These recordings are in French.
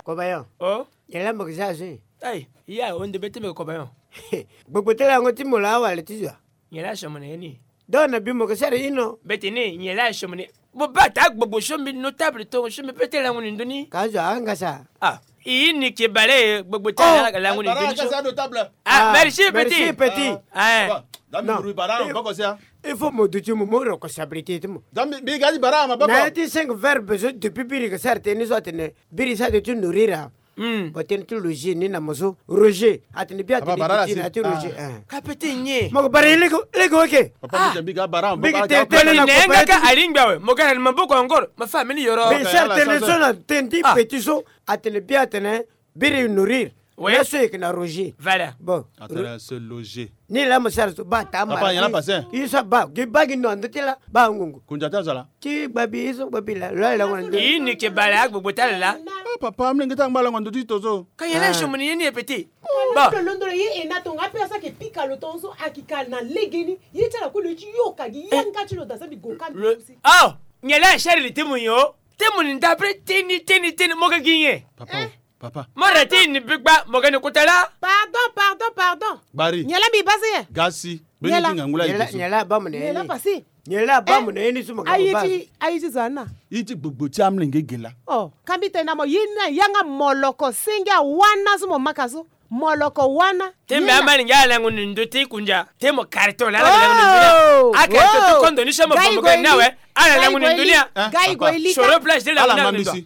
Kobayon. Oh. Yala magzazi. Ay, ya on de bete me kobayon. Bogotela ngoti mola wale tizwa. Nyela shomone ni. Dona bimo kasari ino. Bete ni nyela shomone. Bo bata gbobo shomi notable to shomi bete la ngoni ndoni. Kazo anga sa. Ah, ini ke bale gbobo ta la ngoni ndoni. Ah, merci petit. Merci petit. Ah. Dami bara on bako sia. Il faut me douter mon responsabilité mo. Dami bi gadi bara ma bako. Na ti 5 verbes depuis biri que ça teni so tene. Biri sa de tu nourrir. Boten tu loger ni na mozo. Roger, atene bien tu ati Roger. Ka petit nye. Mo bare lego oke. Papa bi ga bara on bako. Nenga ka alingba we. Mo ga ma boko encore. Ma famille yoro. Mais ça tene so na tenti petit so atene bien atene biri nourrir. Oui. Là, c'est que na Roger. Voilà. Bon. Attends, se loger. Ni la mo sar ba ta ma. Papa, il y en a passé. Il sa ba, ge ba gi no ndete la ba ngungu. Kunjata zala. Ti babi iso babi la wonde. Ini ke bale gbobo ta la. Papa, amne ngita ngala ngondo tozo. Ka yela shomone ni petit. Ba. Londolo ye enato ngape sa ke pika lo tonso akikal na legeni. Ye tala ko le chi yo ka gi yanka chi lo da sa bi go kan. Oh, nyela shari temu yo. Temu ni d'après teni mo ga ginye. Papa. Morati ni bigba mo ga ni kutala. Pardon. Bari. Nyala bi base. Gasi. Beni ngula yela nyela ba mo ne. Nyala pasi. Nyela ba mo ne ni sumo ga ba. Ayiti zana. Iti gbogbo ti amle ngegela. Oh, kambite na mo yina yanga moloko singa wana sumo makaso. Moloko wana. Tembe amani ngala nguni ndote kunja. Temo karton la nguni ndunia. Aka to kondo ni shamo bomo ga nawe. Ala la nguni ndunia. Gai go ilika. Soro place de la nguni.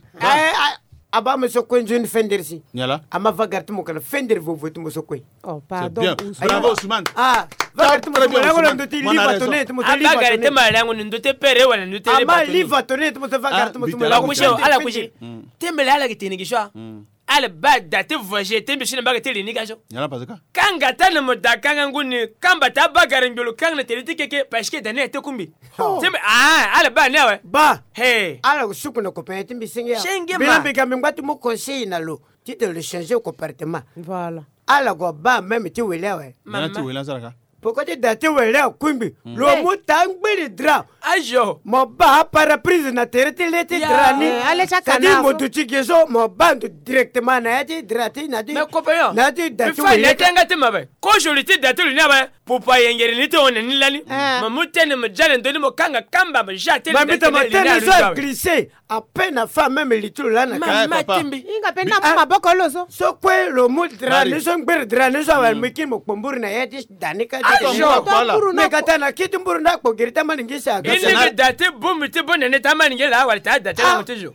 Aba me so kwen jun fender si. Nyala. Ama vagar tu mo kana fender vo vo tu mo so kwen. Oh, pardon. Bravo Ousmane. Vagar tu mo la ngona ndote liva tonnet mo te liva. Vagar te ma la nguni ndote pere wala ndote liva. Ama liva tonnet mo te vagar tu mo la kushi ala kushi. Tembe la gitini gishwa. Ala ba date voyager tembe shina baga tele ni gajo. Nyala pasaka. Kanga tana mo da kanga nguni kamba ta bagar ngolo kanga tele tikeke parce que dane te kumbi. Tembe ala ba nawe. Ba. Hey. Ala suku na copain timbi singa. Bila bika mbatu mo conseil na lo. Tu te le changer au comportement. Voilà. Ala go ba même tu welewe. Nana tu wela saraka. Pourquoi tu date welewe kumbi? Lo mo tangbe dra. Ajo. Mo ba paraprise na terete lete drani. Ale chaka na. Kadi mo tu chigeso mo bando directement na yati drati na di. Mais copain. Na di date welewe. Fa letenga te mabe. Ko jolite date le nabe. Popa yengeri ni te wona ni lani. Mamutene mo jale ndoni mo kanga kamba mo jate. Mamita mo tene so glissé. À peine à femme même litu la na. Mama timbi. Inga pena mama boko loso. So kwe lo mo drani so ngber drani so wal miki mo kpomburu na yati danika. Mais katana kitu mburu na ko gerita maningisa. Ini date boum te bonne ne ta maningela wala ta date la motejo.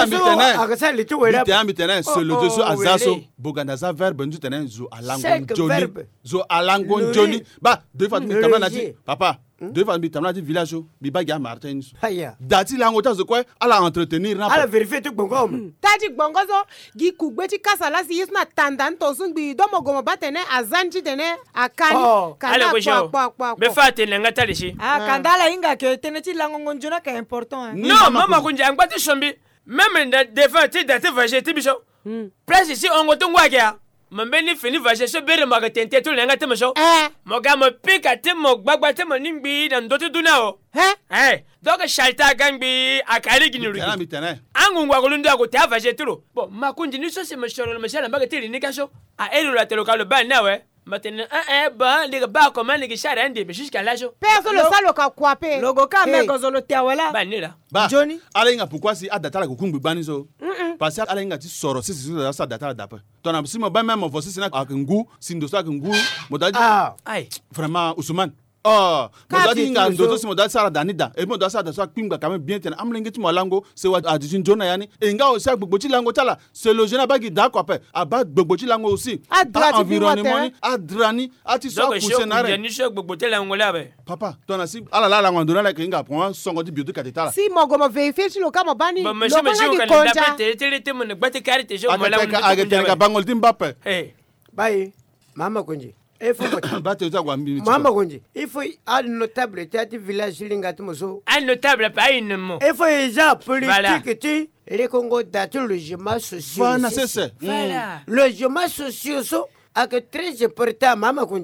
Akasa litu wera. Mitena se le dessus azaso bogandaza verbe ndu tenen zo alangon joni. Zo alangon joni. Ba deux fois mi tamna na ti papa. Deux fois mi tamna ti village bi ba ga Martin. Dati lango ta zo quoi ala entretenir na. Ala vérifier tu bongo. Tati bongo zo gi kugbe ti kasala si yisna tandan to sungbi do mo gomo batene azanji tene akani. Ala ko jo. Be fate nanga talishi. Kandala inga ke tene ti lango ngonjona ka important. Non, mama kunja ngwati shombi. Même des fois tu date voyager ti biso. Place ici on goto ngwakia. Mambeni fini voyager so bere maga tente to nanga temo so. Moga mo pika temo gbagba temo nimbi na ndoto dunao. Donc shalta gangbi akari ginuri. Angungwa kolundu ako ta voyager tro. Bon, makunji ni so se mashoro mashala maga tele ni kaso. A elo la telo kalo ba nawe. Maintenant ba les ba comment les chara ande be jusqu'à l'âge. Perso le salo ka kwape. Logo ka me kozolo tiawala. Ba nila. Johnny. Ala inga pourquoi si adata la kungbi bani so. Parce que ala inga ti soro si sa data dapa. Ton am si mo ba même voici sina akungu sindo sa akungu modadi. Ai. Vraiment Ousmane. Oh, modadi inga ndoto si modadi sara danida. E modadi sara so pinga quand même bien ten amlenge ti mo lango se wa adijin jona yani. E nga o sa gbogbo ti lango tala. Se le jeune ba gi da ko pe. Aba gbogbo ti lango aussi. Environnement adrani ati so kusenare. Ni so gbogbo ti lango la be. Papa, ton asi ala la lango ndona la kinga prend songo di biodo katala. Si mo gomo vérifier si lo ka mo bani. Bon, monsieur ka ndapé tele mo ne gbati karite jo mo la. Aga bangol timbape. Bye. Mama kunji. Il faut Maman Gonji, il faut un notable théâtre village Lingatmoso. Un notable pas une mot. Il faut les gens politiques tu les Congo d'atteindre le logement social. Voilà. Le logement social a que très important Maman Gonji.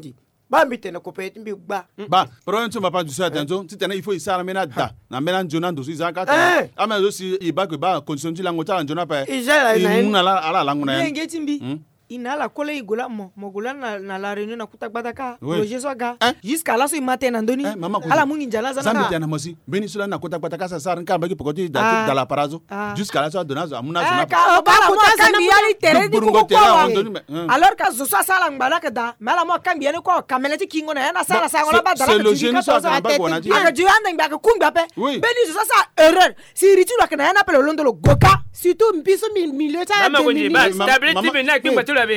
ba mi tene ko pe timbi ba Bah, problème tu m'as pas du ça attention. Si il faut il s'arrête maintenant da. Na maintenant Jonah do si zaka. Ah mais aussi il ba que ba condition tu lango ta Jonah pa. Ijala na Muna ala lango na. Yenge timbi. Inala kole igola mogola na la réunion na kutakbataka loger soga jusqu'à là so matin ndoni ala mungi njala zana zambi tena mosi beni sula na kutakbataka sa sar nka bagi pokoti da la parazo jusqu'à là so donazo amuna zona ka ba kambi yali tere di ko alors que zo sala ngala ka da mala mo kambi yani ko kameleti kingo na yana sala sa ngola ba da c'est le génie so ba bona di aga juanda ngba kumba pe beni zo sa erreur si ritu la kana yana pe lo londo lo goka surtout mbiso milieu ta mama konji ba stabilité bena kimba to la be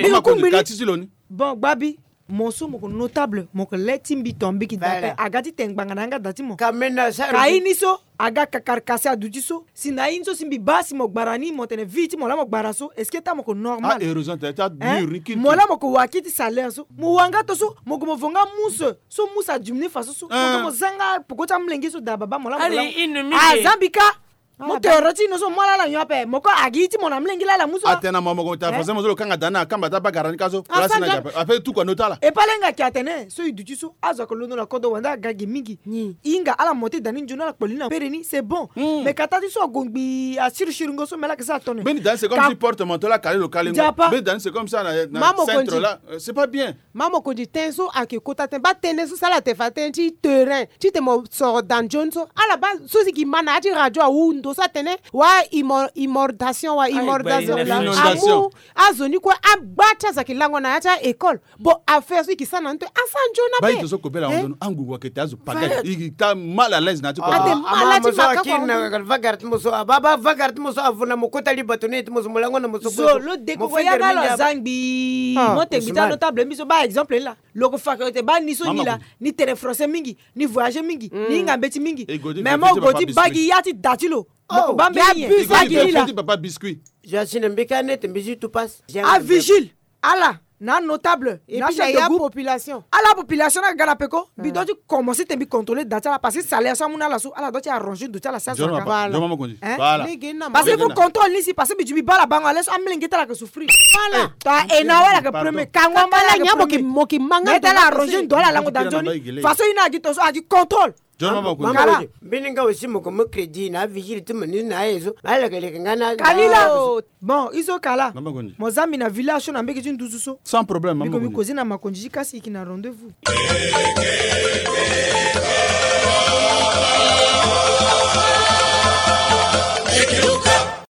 bon babi moso moko notable moko letimbi tombi ki date agati tengbanga nanga datimo kamena sa kaini so aga kakarkasi aduti so sinayin so simbi basi mo gbarani mo tene viti mo la mo gbaraso est-ce que ta moko normal heureusement ta muriki mo la moko wakiti salaire so mo wanga to so mo go vonga muso so musa jumni faso so mo zanga pokota mlengi so da baba mo la azambika motoroti no so mala la nyope moko agiti mona mlengila la muso atena mama ko ta faza mo kanga dana kamba ta bagarani kaso place na jape après tout quoi notala e palenga ki atene so iduti so azo ko lono la kodo wanda gagi mingi inga ala moté dani njona la polina pereni c'est bon mais katati so gongbi a shiru so mela que ça tonne ben dans c'est comme si porte manteau la calé le calengo ben dans c'est comme ça na centre là c'est pas bien mama ko di tenso akikota te ba tene so sala te faten ti terrain ti te mo so dan jonso ala ba so si ki mana ti radio a ça tenait wa immordation wa immordation amu azoni ko abata za kilango na hata école bo affaire so ki sana nto asanjona ba ito so ko bela ngono angu wa kete azu paga ta mal à l'aise na ti ko malati makakina vagart muso baba vagart muso avuna mokota libatonete muso mulango na muso so lo deko ya la zangbi mote ngita notable miso ba exemple là loko fakote ba ni so ni la ni tere français mingi ni voyager mingi ni ngambeti mingi mais mo godi bagi yati datilo papa biscuit. Jacine Mbekane tembizi tout passe. Ah vigile. Ala na notable et puis il y a population. Ala population na galapeko bi doji commencer tembi contrôler data parce que salaire ça muna la sou ala doji arranger doji la ça. Voilà. Parce que vous contrôle ici parce que bi bala bango laisse amlengeta la que souffrir. Voilà. Ta enawa la que premier kangwa mala nyabo ki moki manga ta la arranger dola la ngo danjoni. Façon ina gi to so agi contrôle. Mama bininga osimo ko crédit na vigile tumani na yezo ala kale ngana kalila bon iso kala mozambi na village na mbeki nduzu so sans problème mama ko kozina makonji kasi ki na rendez-vous Ekiruka